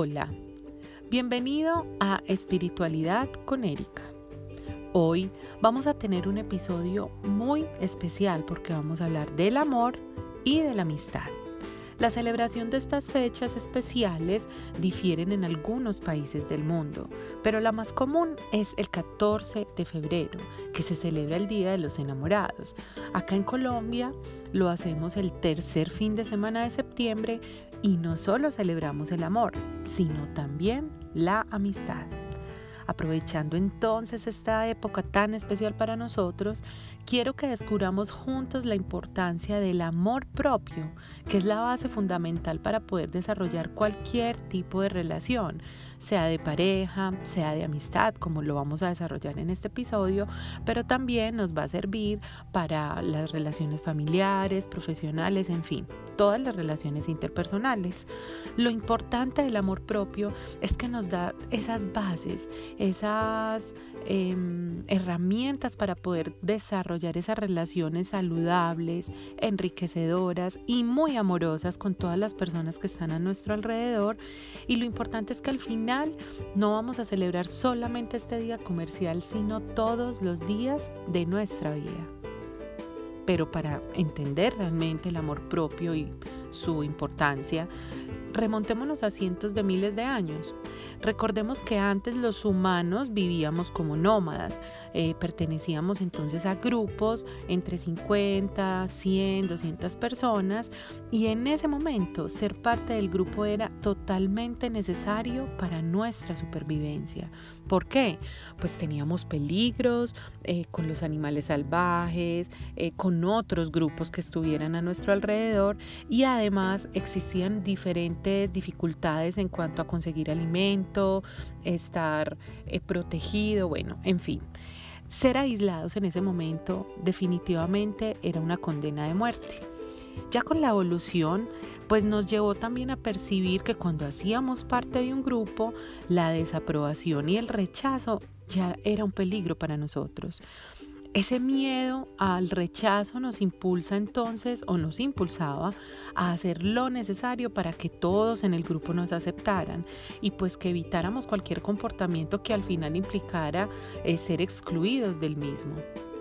Hola, bienvenido a Espiritualidad con Erika. Hoy vamos a tener un episodio muy especial porque vamos a hablar del amor y de la amistad. La celebración de estas fechas especiales difieren en algunos países del mundo, pero la más común es el 14 de febrero, que se celebra el Día de los Enamorados. Acá en Colombia lo hacemos el tercer fin de semana de septiembre y no solo celebramos el amor, sino también la amistad. Aprovechando entonces esta época tan especial para nosotros, quiero que descubramos juntos la importancia del amor propio, que es la base fundamental para poder desarrollar cualquier tipo de relación, sea de pareja, sea de amistad, como lo vamos a desarrollar en este episodio, pero también nos va a servir para las relaciones familiares, profesionales, en fin, todas las relaciones interpersonales. Lo importante del amor propio es que nos da esas bases, esas herramientas para poder desarrollar esas relaciones saludables, enriquecedoras y muy amorosas con todas las personas que están a nuestro alrededor. Y lo importante es que al final no vamos a celebrar solamente este día comercial, sino todos los días de nuestra vida. Pero para entender realmente el amor propio y su importancia, remontémonos a cientos de miles de años. Recordemos que antes los humanos vivíamos como nómadas, pertenecíamos entonces a grupos entre 50, 100, 200 personas y en ese momento ser parte del grupo era totalmente necesario para nuestra supervivencia. ¿Por qué? Pues teníamos peligros con los animales salvajes, con otros grupos que estuvieran a nuestro alrededor y además existían diferentes dificultades en cuanto a conseguir alimento, estar protegido, bueno, en fin. Ser aislados en ese momento definitivamente era una condena de muerte. Ya con la evolución, pues nos llevó también a percibir que cuando hacíamos parte de un grupo, la desaprobación y el rechazo ya era un peligro para nosotros. Ese miedo al rechazo nos impulsa entonces o nos impulsaba a hacer lo necesario para que todos en el grupo nos aceptaran y pues que evitáramos cualquier comportamiento que al final implicara ser excluidos del mismo.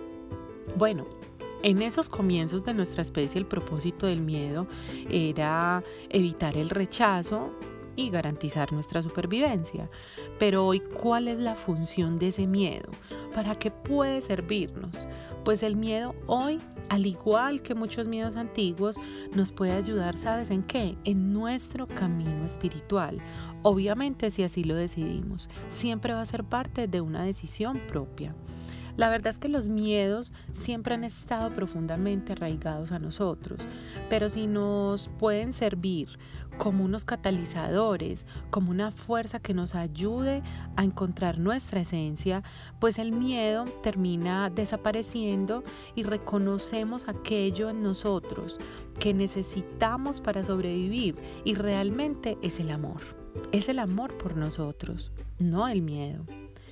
Bueno, en esos comienzos de nuestra especie el propósito del miedo era evitar el rechazo y garantizar nuestra supervivencia. Pero hoy, ¿cuál es la función de ese miedo? ¿Para qué puede servirnos? Pues el miedo hoy, al igual que muchos miedos antiguos, nos puede ayudar, ¿sabes en qué? En nuestro camino espiritual. Obviamente, si así lo decidimos, siempre va a ser parte de una decisión propia. La verdad es que los miedos siempre han estado profundamente arraigados a nosotros, pero si nos pueden servir como unos catalizadores, como una fuerza que nos ayude a encontrar nuestra esencia, pues el miedo termina desapareciendo y reconocemos aquello en nosotros que necesitamos para sobrevivir y realmente es el amor. Es el amor por nosotros, no el miedo.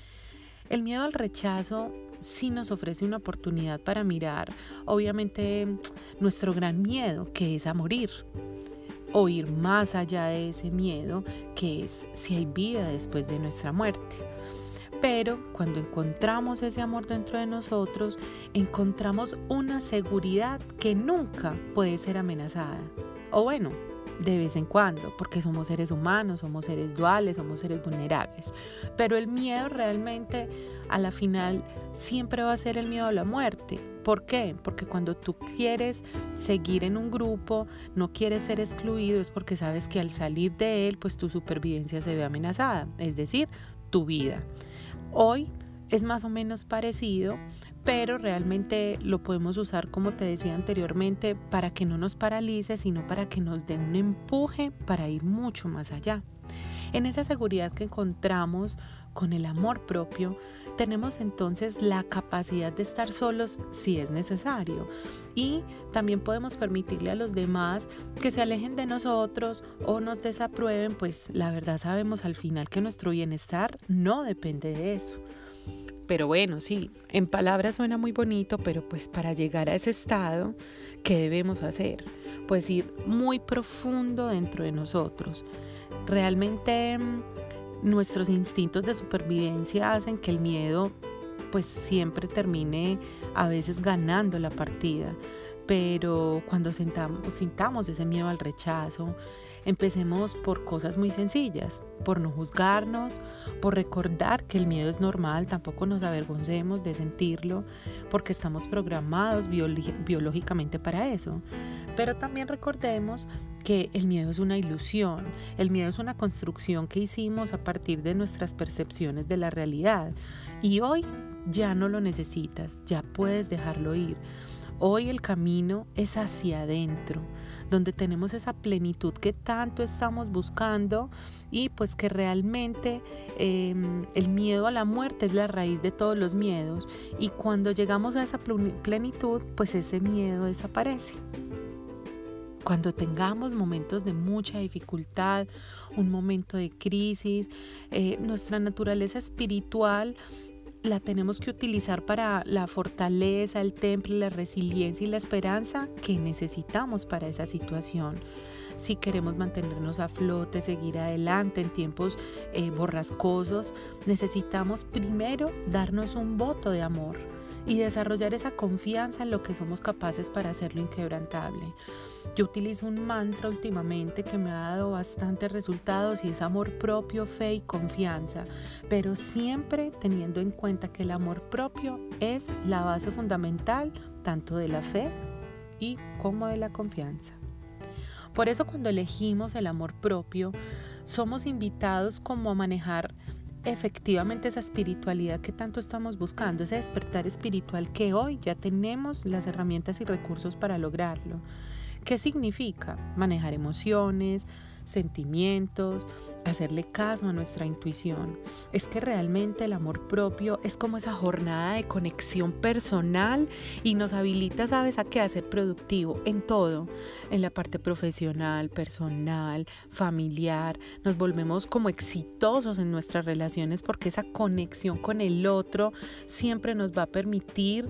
El miedo al rechazo sí nos ofrece una oportunidad para mirar, obviamente, nuestro gran miedo, que es a morir, o ir más allá de ese miedo, que es si hay vida después de nuestra muerte. Pero cuando encontramos ese amor dentro de nosotros, encontramos una seguridad que nunca puede ser amenazada. O bueno, de vez en cuando, porque somos seres humanos, somos seres duales, somos seres vulnerables. Pero el miedo realmente, a la final, siempre va a ser el miedo a la muerte. ¿Por qué? Porque cuando tú quieres seguir en un grupo, no quieres ser excluido, es porque sabes que al salir de él, pues tu supervivencia se ve amenazada, es decir, tu vida. Hoy es más o menos parecido, pero realmente lo podemos usar, como te decía anteriormente, para que no nos paralice, sino para que nos dé un empuje para ir mucho más allá. En esa seguridad que encontramos con el amor propio, tenemos entonces la capacidad de estar solos si es necesario y también podemos permitirle a los demás que se alejen de nosotros o nos desaprueben, pues la verdad sabemos al final que nuestro bienestar no depende de eso. Pero bueno, sí, en palabras suena muy bonito, pero pues para llegar a ese estado, ¿qué debemos hacer? Pues ir muy profundo dentro de nosotros, Realmente nuestros instintos de supervivencia hacen que el miedo pues siempre termine a veces ganando la partida. Pero cuando sintamos ese miedo al rechazo, empecemos por cosas muy sencillas, por no juzgarnos, por recordar que el miedo es normal, tampoco nos avergoncemos de sentirlo, porque estamos programados biológicamente para eso. Pero también recordemos que el miedo es una ilusión, el miedo es una construcción que hicimos a partir de nuestras percepciones de la realidad. Y hoy ya no lo necesitas, ya puedes dejarlo ir. Hoy el camino es hacia adentro, donde tenemos esa plenitud que tanto estamos buscando y pues que realmente el miedo a la muerte es la raíz de todos los miedos, y cuando llegamos a esa plenitud, pues ese miedo desaparece. Cuando tengamos momentos de mucha dificultad, un momento de crisis, nuestra naturaleza espiritual la tenemos que utilizar para la fortaleza, el temple, la resiliencia y la esperanza que necesitamos para esa situación. Si queremos mantenernos a flote, seguir adelante en tiempos borrascosos, necesitamos primero darnos un voto de amor y desarrollar esa confianza en lo que somos capaces para hacerlo inquebrantable. Yo utilizo un mantra últimamente que me ha dado bastantes resultados y es amor propio, fe y confianza, pero siempre teniendo en cuenta que el amor propio es la base fundamental tanto de la fe y como de la confianza. Por eso cuando elegimos el amor propio, somos invitados como a manejar efectivamente esa espiritualidad que tanto estamos buscando, ese despertar espiritual que hoy ya tenemos las herramientas y recursos para lograrlo. ¿Qué significa? Manejar emociones, sentimientos, hacerle caso a nuestra intuición. Es que realmente el amor propio es como esa jornada de conexión personal y nos habilita, ¿sabes?, a qué? A ser productivo en todo, en la parte profesional, personal, familiar. Nos volvemos como exitosos en nuestras relaciones porque esa conexión con el otro siempre nos va a permitir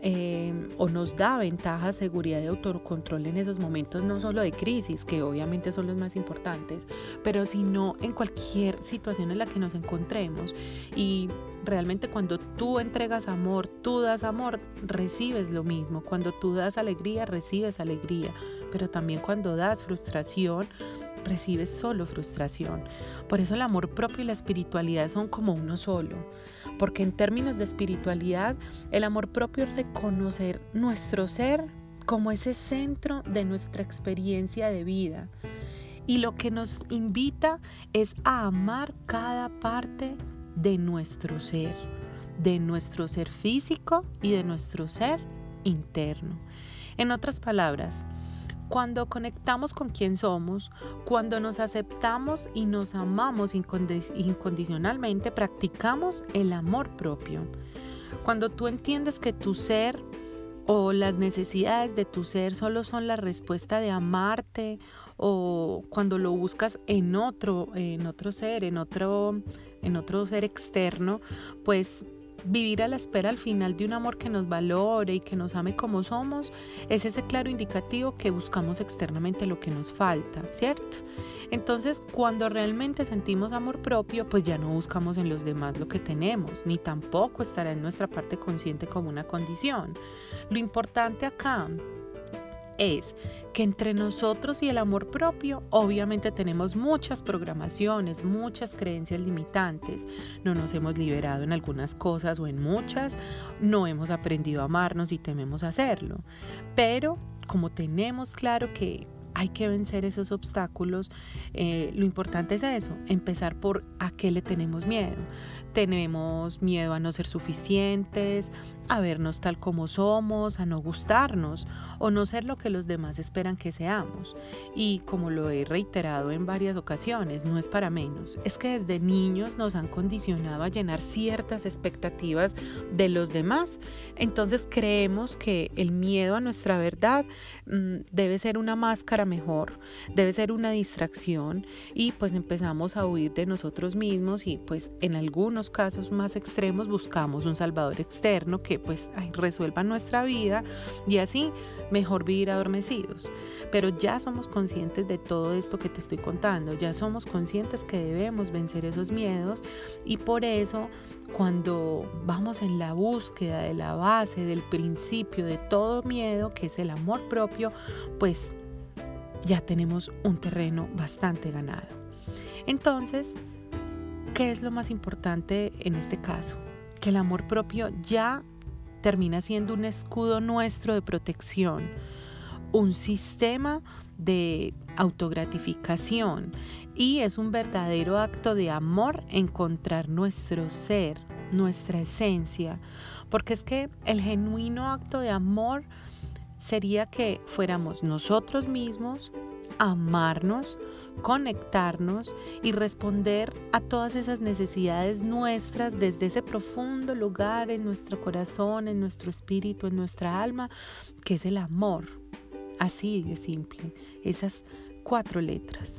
o nos da ventaja, seguridad y autocontrol en esos momentos, no solo de crisis, que obviamente son los más importantes, pero sino en cualquier situación en la que nos encontremos. Y realmente cuando tú entregas amor, tú das amor, recibes lo mismo. Cuando tú das alegría, recibes alegría. Pero también cuando das frustración, recibes solo frustración. Por eso el amor propio y la espiritualidad son como uno solo. Porque en términos de espiritualidad, el amor propio es reconocer nuestro ser como ese centro de nuestra experiencia de vida. Y lo que nos invita es a amar cada parte de nuestro ser físico y de nuestro ser interno. En otras palabras, cuando conectamos con quien somos, cuando nos aceptamos y nos amamos incondicionalmente, practicamos el amor propio. Cuando tú entiendes que tu ser o las necesidades de tu ser solo son la respuesta de amarte, o cuando lo buscas en otro ser, en otro ser externo, pues vivir a la espera al final de un amor que nos valore y que nos ame como somos, es ese claro indicativo que buscamos externamente lo que nos falta, ¿cierto? Entonces, cuando realmente sentimos amor propio, pues ya no buscamos en los demás lo que tenemos, ni tampoco estará en nuestra parte consciente como una condición. Lo importante acá es que entre nosotros y el amor propio obviamente tenemos muchas programaciones, muchas creencias limitantes. No nos hemos liberado en algunas cosas o en muchas, no hemos aprendido a amarnos y tememos hacerlo. Pero como tenemos claro que hay que vencer esos obstáculos, lo importante es eso, empezar por a qué le tenemos miedo. Tenemos miedo a no ser suficientes, a vernos tal como somos, a no gustarnos o no ser lo que los demás esperan que seamos. Y como lo he reiterado en varias ocasiones, no es para menos. Es que desde niños nos han condicionado a llenar ciertas expectativas de los demás. Entonces creemos que el miedo a nuestra verdad debe ser una máscara para mejor, debe ser una distracción y pues empezamos a huir de nosotros mismos y pues en algunos casos más extremos buscamos un salvador externo que pues resuelva nuestra vida y así mejor vivir adormecidos. Pero ya somos conscientes de todo esto que te estoy contando, ya somos conscientes que debemos vencer esos miedos y por eso cuando vamos en la búsqueda de la base, del principio de todo miedo, que es el amor propio, pues ya tenemos un terreno bastante ganado. Entonces, ¿qué es lo más importante en este caso? Que el amor propio ya termina siendo un escudo nuestro de protección, un sistema de autogratificación y es un verdadero acto de amor encontrar nuestro ser, nuestra esencia, porque es que el genuino acto de amor sería que fuéramos nosotros mismos, amarnos, conectarnos y responder a todas esas necesidades nuestras desde ese profundo lugar en nuestro corazón, en nuestro espíritu, en nuestra alma, que es el amor. Así de simple, esas 4 letras,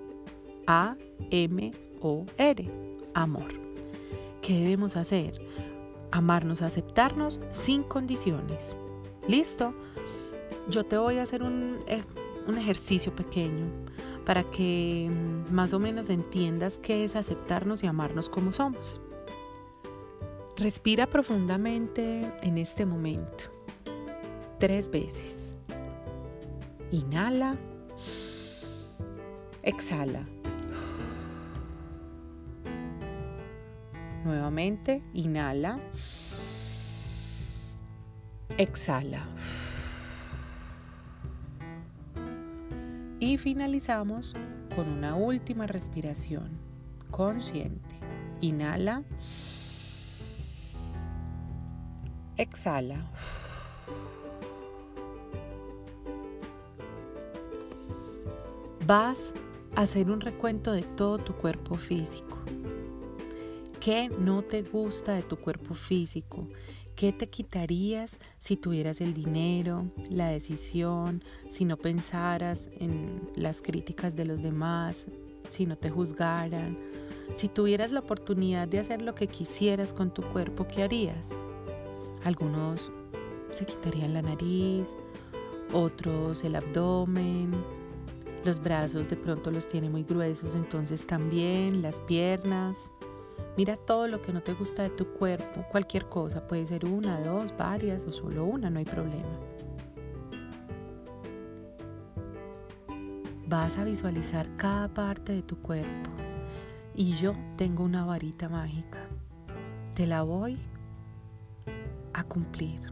A-M-O-R, amor. ¿Qué debemos hacer? Amarnos, aceptarnos sin condiciones. ¿Listo? Yo te voy a hacer un ejercicio pequeño para que más o menos entiendas qué es aceptarnos y amarnos como somos. Respira profundamente en este momento, 3 veces. Inhala, exhala. Nuevamente, inhala, exhala. Y finalizamos con una última respiración consciente. Inhala, exhala. Vas a hacer un recuento de todo tu cuerpo físico. ¿Qué no te gusta de tu cuerpo físico? ¿Qué te quitarías si tuvieras el dinero, la decisión, si no pensaras en las críticas de los demás, si no te juzgaran? Si tuvieras la oportunidad de hacer lo que quisieras con tu cuerpo, ¿qué harías? Algunos se quitarían la nariz, otros el abdomen, los brazos de pronto los tiene muy gruesos, entonces también las piernas. Mira todo lo que no te gusta de tu cuerpo, cualquier cosa, puede ser 1, 2, varias o solo una, no hay problema. Vas a visualizar cada parte de tu cuerpo y yo tengo una varita mágica. Te la voy a cumplir.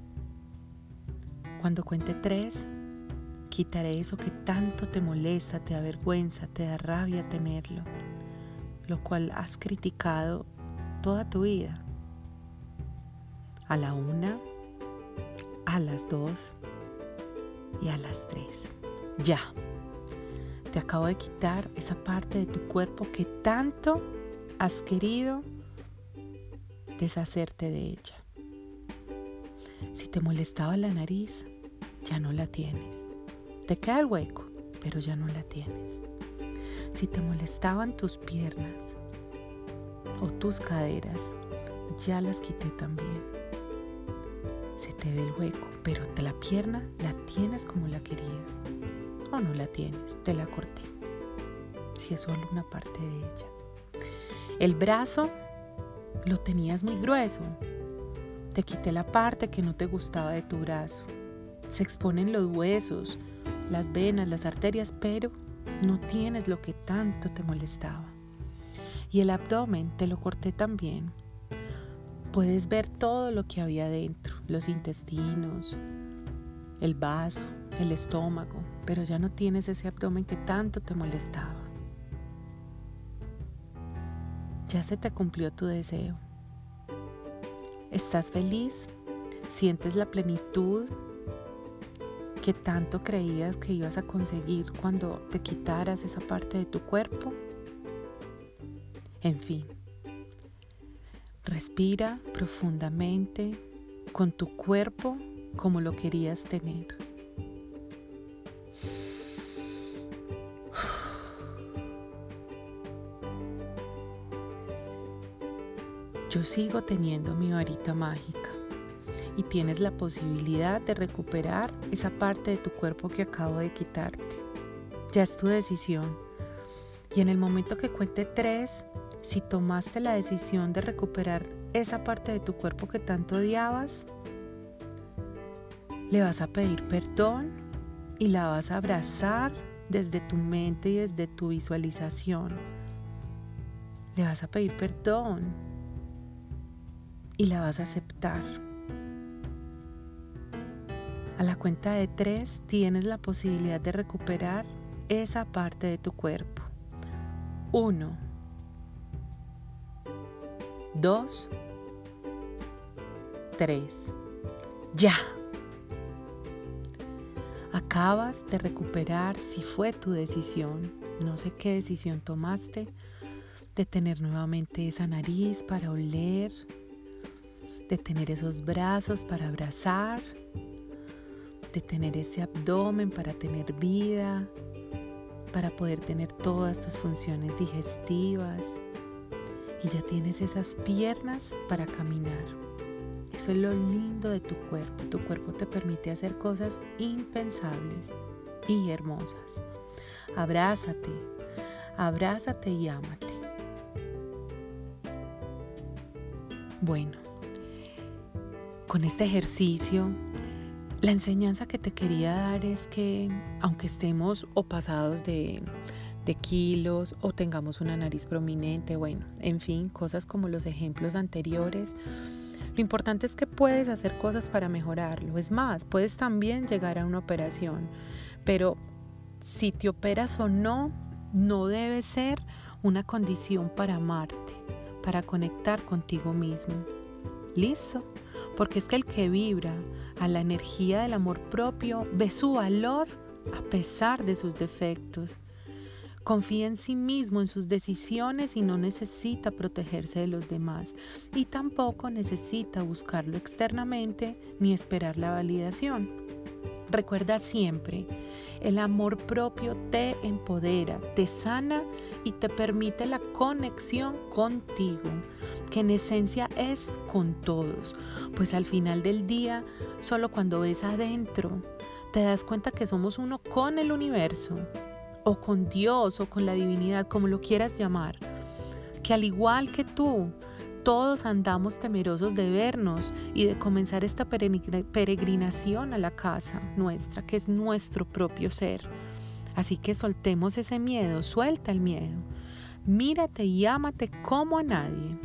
Cuando cuente 3, quitaré eso que tanto te molesta, te avergüenza, te da rabia tenerlo, lo cual has criticado toda tu vida. A la 1, a las 2 y a las 3. Ya. Te acabo de quitar esa parte de tu cuerpo que tanto has querido deshacerte de ella. Si te molestaba la nariz, ya no la tienes. Te queda el hueco, pero ya no la tienes. Si te molestaban tus piernas o tus caderas, ya las quité también. Se te ve el hueco, pero la pierna la tienes como la querías. O no la tienes, te la corté. Si es solo una parte de ella. El brazo lo tenías muy grueso. Te quité la parte que no te gustaba de tu brazo. Se exponen los huesos, las venas, las arterias, pero no tienes lo que tanto te molestaba. Y el abdomen te lo corté también. Puedes ver todo lo que había dentro, los intestinos, el vaso, el estómago, pero ya no tienes ese abdomen que tanto te molestaba. Ya se te cumplió tu deseo. ¿Estás feliz? ¿Sientes la plenitud que tanto creías que ibas a conseguir cuando te quitaras esa parte de tu cuerpo? En fin, respira profundamente con tu cuerpo como lo querías tener. Yo sigo teniendo mi varita mágica y tienes la posibilidad de recuperar esa parte de tu cuerpo que acabo de quitarte. Ya es tu decisión. Y en el momento que cuente 3, si tomaste la decisión de recuperar esa parte de tu cuerpo que tanto odiabas, le vas a pedir perdón y la vas a abrazar desde tu mente y desde tu visualización. Le vas a pedir perdón y la vas a aceptar. A la cuenta de 3 tienes la posibilidad de recuperar esa parte de tu cuerpo. 1, 2, 3. ¡Ya! Acabas de recuperar, si fue tu decisión, no sé qué decisión tomaste, de tener nuevamente esa nariz para oler, de tener esos brazos para abrazar, de tener ese abdomen para tener vida, para poder tener todas tus funciones digestivas, y ya tienes esas piernas para caminar. Eso es lo lindo de tu cuerpo. Tu cuerpo te permite hacer cosas impensables y hermosas. Abrázate, abrázate y ámate. Bueno, con este ejercicio, la enseñanza que te quería dar es que aunque estemos o pasados de kilos o tengamos una nariz prominente, bueno, en fin, cosas como los ejemplos anteriores, lo importante es que puedes hacer cosas para mejorarlo. Es más, puedes también llegar a una operación, pero si te operas o no, no debe ser una condición para amarte, para conectar contigo mismo. ¿Listo? Porque es que el que vibra a la energía del amor propio ve su valor a pesar de sus defectos. Confía en sí mismo, en sus decisiones y no necesita protegerse de los demás. Y tampoco necesita buscarlo externamente ni esperar la validación. Recuerda siempre, el amor propio te empodera, te sana y te permite la conexión contigo, que en esencia es con todos. Pues al final del día, solo cuando ves adentro, te das cuenta que somos uno con el universo, o con Dios, o con la divinidad, como lo quieras llamar, que al igual que tú, todos andamos temerosos de vernos y de comenzar esta peregrinación a la casa nuestra, que es nuestro propio ser. Así que soltemos ese miedo, suelta el miedo, mírate y ámate como a nadie.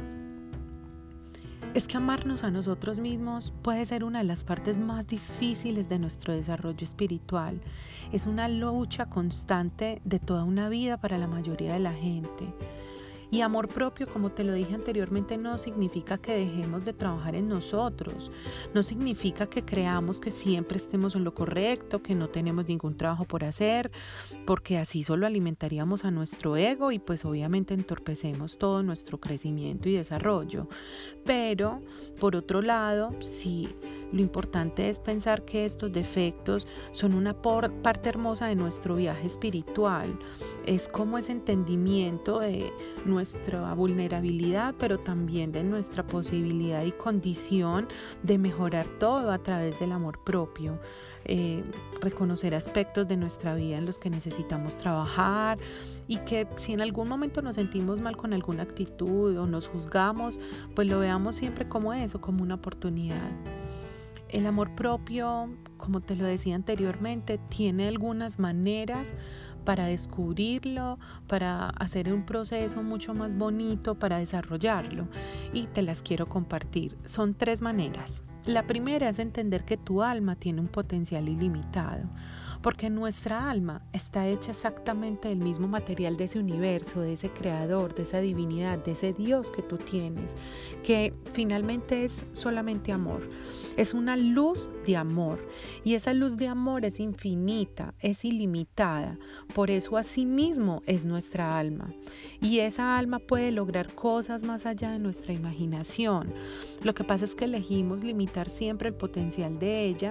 Es que amarnos a nosotros mismos puede ser una de las partes más difíciles de nuestro desarrollo espiritual. Es una lucha constante de toda una vida para la mayoría de la gente. Y amor propio, como te lo dije anteriormente, no significa que dejemos de trabajar en nosotros. No significa que creamos que siempre estemos en lo correcto, que no tenemos ningún trabajo por hacer, porque así solo alimentaríamos a nuestro ego y pues obviamente entorpecemos todo nuestro crecimiento y desarrollo. Pero, por otro lado, sí, lo importante es pensar que estos defectos son una parte hermosa de nuestro viaje espiritual. Es como ese entendimiento de nuestra vulnerabilidad, pero también de nuestra posibilidad y condición de mejorar todo a través del amor propio. Reconocer aspectos de nuestra vida en los que necesitamos trabajar y que si en algún momento nos sentimos mal con alguna actitud o nos juzgamos, pues lo veamos siempre como eso, como una oportunidad. El amor propio, como te lo decía anteriormente, tiene algunas maneras para descubrirlo, para hacer un proceso mucho más bonito, para desarrollarlo, y te las quiero compartir. Son 3 maneras. La primera es entender que tu alma tiene un potencial ilimitado, porque nuestra alma está hecha exactamente del mismo material de ese universo, de ese creador, de esa divinidad, de ese Dios que tú tienes, que finalmente es solamente amor. Es una luz de amor y esa luz de amor es infinita, es ilimitada. Por eso asimismo es nuestra alma. Y esa alma puede lograr cosas más allá de nuestra imaginación. Lo que pasa es que elegimos limitar siempre el potencial de ella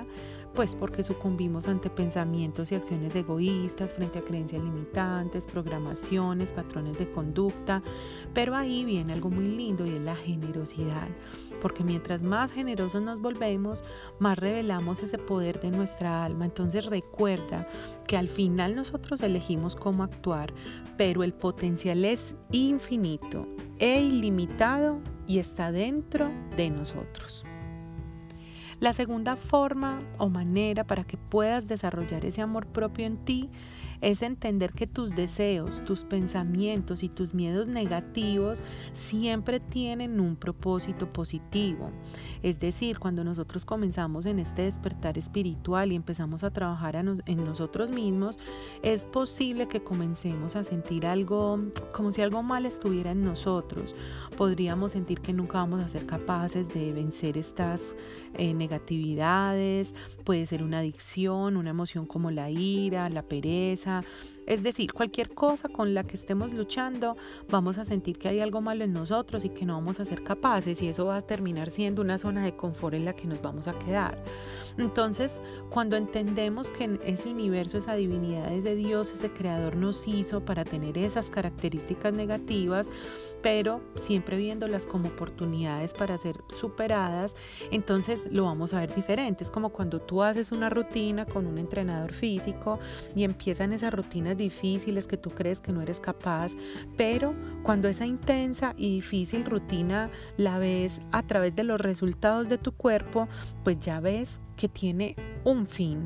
pues porque sucumbimos ante pensamientos y acciones egoístas, frente a creencias limitantes, programaciones, patrones de conducta. Pero ahí viene algo muy lindo y es la generosidad, porque mientras más generosos nos volvemos, más revelamos ese poder de nuestra alma. Entonces recuerda que al final nosotros elegimos cómo actuar, pero el potencial es infinito e ilimitado y está dentro de nosotros. La segunda forma o manera para que puedas desarrollar ese amor propio en ti es entender que tus deseos, tus pensamientos y tus miedos negativos siempre tienen un propósito positivo. Es decir, cuando nosotros comenzamos en este despertar espiritual y empezamos a trabajar en nosotros mismos, es posible que comencemos a sentir algo, como si algo mal estuviera en nosotros. Podríamos sentir que nunca vamos a ser capaces de vencer estas negatividades. Puede ser una adicción, una emoción como la ira, la pereza. Es decir, cualquier cosa con la que estemos luchando, vamos a sentir que hay algo malo en nosotros y que no vamos a ser capaces, y eso va a terminar siendo una zona de confort en la que nos vamos a quedar. Entonces, cuando entendemos que en ese universo, esa divinidad es de Dios, ese creador nos hizo para tener esas características negativas, pero siempre viéndolas como oportunidades para ser superadas, entonces lo vamos a ver diferente. Es como cuando tú haces una rutina con un entrenador físico y empiezan esas rutinas difíciles que tú crees que no eres capaz, pero cuando esa intensa y difícil rutina la ves a través de los resultados de tu cuerpo, pues ya ves que tiene un fin,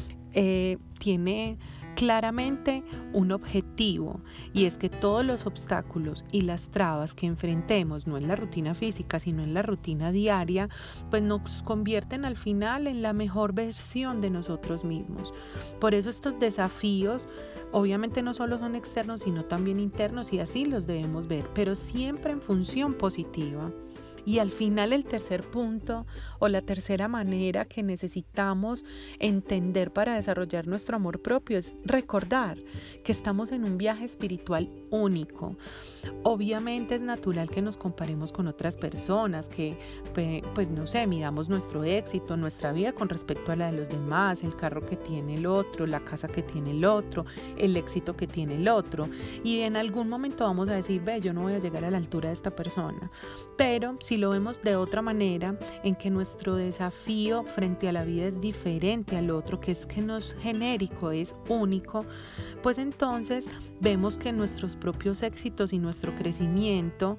tiene claramente un objetivo, y es que todos los obstáculos y las trabas que enfrentemos, no en la rutina física, sino en la rutina diaria, pues nos convierten al final en la mejor versión de nosotros mismos. Por eso estos desafíos obviamente no solo son externos, sino también internos, y así los debemos ver, pero siempre en función positiva. Y al final, el tercer punto o la tercera manera que necesitamos entender para desarrollar nuestro amor propio es recordar que estamos en un viaje espiritual único. Obviamente es natural que nos comparemos con otras personas, que pues no sé, midamos nuestro éxito, nuestra vida con respecto a la de los demás, el carro que tiene el otro, la casa que tiene el otro, el éxito que tiene el otro. Y en algún momento vamos a decir, yo no voy a llegar a la altura de esta persona. Pero si lo vemos de otra manera, en que nuestro desafío frente a la vida es diferente al otro, que es que no es genérico, es único, pues entonces vemos que nuestros propios éxitos y nuestro crecimiento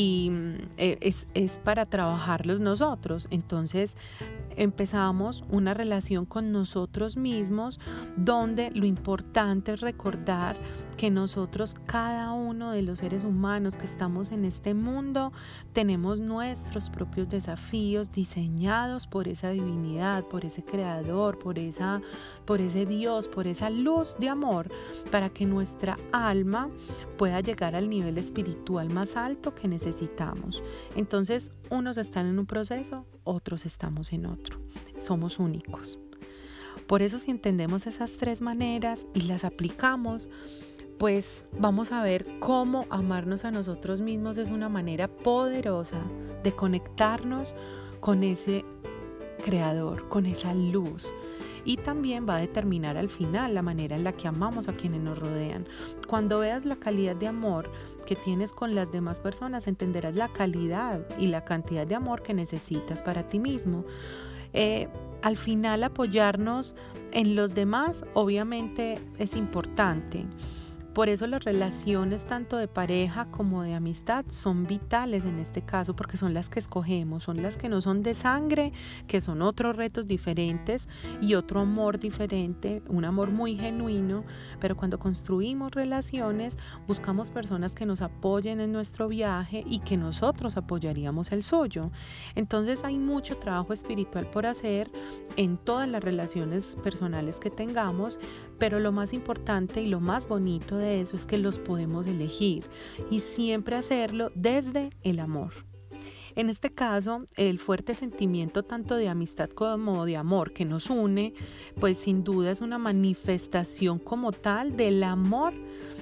es para trabajarlos nosotros. Entonces empezamos una relación con nosotros mismos, donde lo importante es recordar que nosotros, cada uno de los seres humanos que estamos en este mundo, tenemos nuestros propios desafíos diseñados por esa divinidad, por ese creador, por ese Dios, por esa luz de amor, para que nuestra alma pueda llegar al nivel espiritual más alto que necesitamos. Entonces, unos están en un proceso, otros estamos en otro. Somos únicos. Por eso, si entendemos esas tres maneras y las aplicamos, pues vamos a ver cómo amarnos a nosotros mismos es una manera poderosa de conectarnos con ese creador, con esa luz. Y también va a determinar al final la manera en la que amamos a quienes nos rodean. Cuando veas la calidad de amor que tienes con las demás personas, entenderás la calidad y la cantidad de amor que necesitas para ti mismo. Al final, apoyarnos en los demás obviamente es importante. Por eso las relaciones tanto de pareja como de amistad son vitales en este caso, porque son las que escogemos, son las que no son de sangre, que son otros retos diferentes y otro amor diferente, un amor muy genuino. Pero cuando construimos relaciones, buscamos personas que nos apoyen en nuestro viaje y que nosotros apoyaríamos el suyo. Entonces hay mucho trabajo espiritual por hacer en todas las relaciones personales que tengamos, pero lo más importante y lo más bonito de eso es que los podemos elegir, y siempre hacerlo desde el amor. En este caso, el fuerte sentimiento tanto de amistad como de amor que nos une, pues sin duda es una manifestación como tal del amor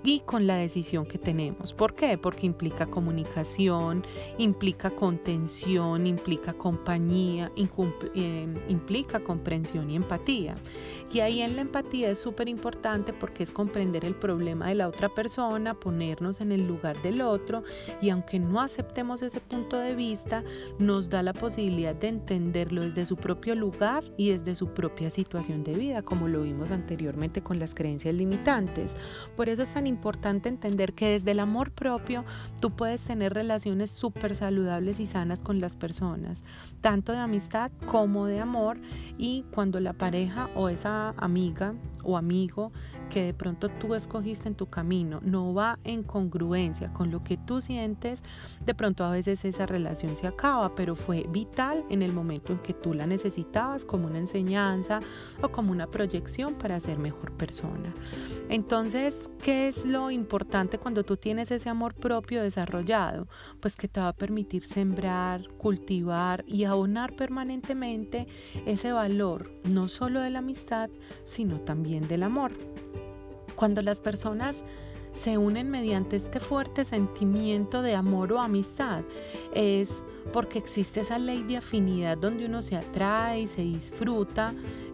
y con la decisión que tenemos. ¿Por qué? Porque implica comunicación, implica contención, implica compañía, implica comprensión y empatía. Y ahí en la empatía es súper importante porque es comprender el problema de la otra persona, ponernos en el lugar del otro, y aunque no aceptemos ese punto de vista, nos da la posibilidad de entenderlo desde su propio lugar y desde su propia situación de vida, como lo vimos anteriormente con las creencias limitantes. Por eso es tan importante entender que desde el amor propio tú puedes tener relaciones súper saludables y sanas con las personas, tanto de amistad como de amor, y cuando la pareja o esa amiga o amigo que de pronto tú escogiste en tu camino no va en congruencia con lo que tú sientes, de pronto a veces esa relación se acaba, pero fue vital en el momento en que tú la necesitabas como una enseñanza o como una proyección para ser mejor persona. Entonces, ¿qué es lo importante cuando tú tienes ese amor propio desarrollado? Pues que te va a permitir sembrar, cultivar y abonar permanentemente ese valor, no solo de la amistad, sino también del amor. Cuando las personas se unen mediante este fuerte sentimiento de amor o amistad, es porque existe esa ley de afinidad donde uno se atrae y se disfruta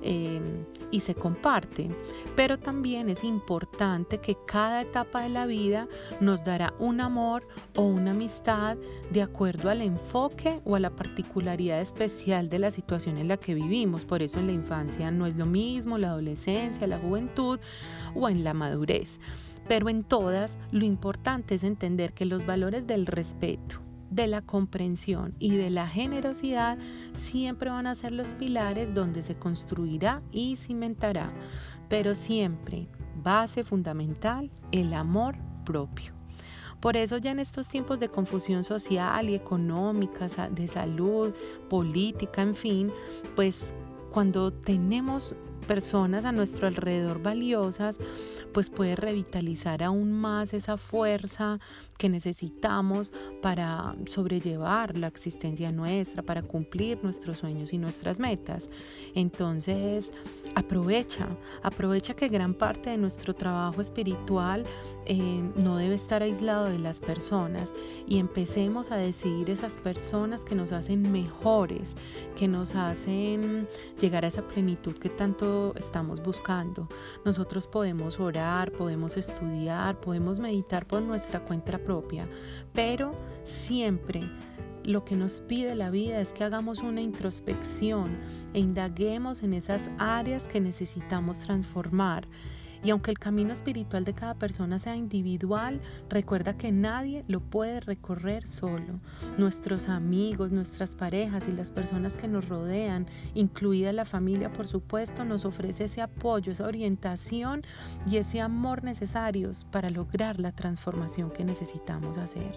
y se comparte. Pero también es importante que cada etapa de la vida nos dará un amor o una amistad de acuerdo al enfoque o a la particularidad especial de la situación en la que vivimos. Por eso en la infancia no es lo mismo, la adolescencia, la juventud o en la madurez. Pero en todas, lo importante es entender que los valores del respeto, de la comprensión y de la generosidad siempre van a ser los pilares donde se construirá y cimentará, pero siempre, base fundamental, el amor propio. Por eso ya en estos tiempos de confusión social y económica, de salud, política, en fin, pues cuando tenemos personas a nuestro alrededor valiosas, pues puede revitalizar aún más esa fuerza que necesitamos para sobrellevar la existencia nuestra, para cumplir nuestros sueños y nuestras metas. Entonces, aprovecha que gran parte de nuestro trabajo espiritual no debe estar aislado de las personas, y empecemos a decidir esas personas que nos hacen mejores, que nos hacen llegar a esa plenitud que tanto estamos buscando. Nosotros podemos orar, podemos estudiar, podemos meditar por nuestra cuenta propia, pero siempre lo que nos pide la vida es que hagamos una introspección e indaguemos en esas áreas que necesitamos transformar. Y aunque el camino espiritual de cada persona sea individual, recuerda que nadie lo puede recorrer solo. Nuestros amigos, nuestras parejas y las personas que nos rodean, incluida la familia, por supuesto, nos ofrece ese apoyo, esa orientación y ese amor necesarios para lograr la transformación que necesitamos hacer.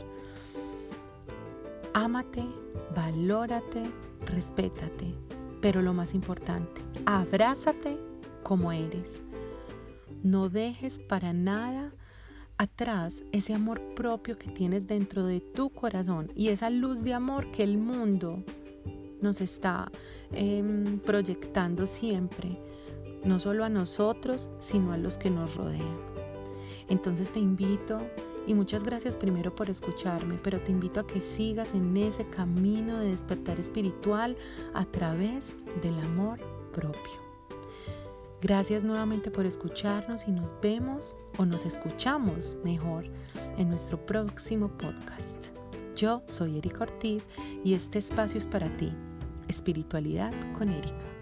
Ámate, valórate, respétate, pero lo más importante, abrázate como eres. No dejes para nada atrás ese amor propio que tienes dentro de tu corazón y esa luz de amor que el mundo nos está proyectando siempre, no solo a nosotros, sino a los que nos rodean. Entonces te invito, y muchas gracias primero por escucharme, pero te invito a que sigas en ese camino de despertar espiritual a través del amor propio. Gracias nuevamente por escucharnos y nos vemos o nos escuchamos mejor en nuestro próximo podcast. Yo soy Erika Ortiz y este espacio es para ti. Espiritualidad con Erika.